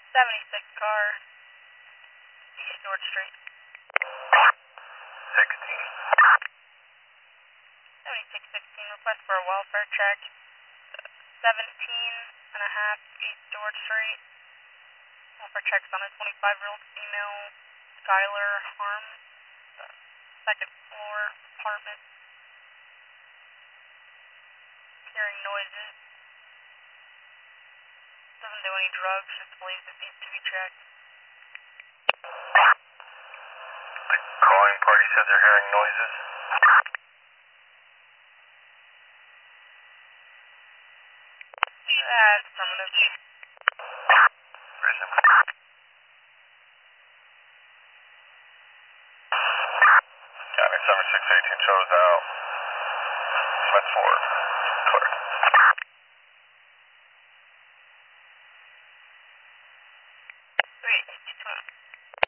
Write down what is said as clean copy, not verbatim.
76 car, East George Street. 16. 7615, request for a welfare check. 17.5 East George Street. Welfare check's on a 25-year-old female, Skylar Harms, second floor apartment. Hearing noises. Doesn't do any drugs, just believes it needs to be checked. The calling party said they're hearing noises. That's affirmative. Risen. County 7618 shows out. Smith Ford. Clear. Wait, 220.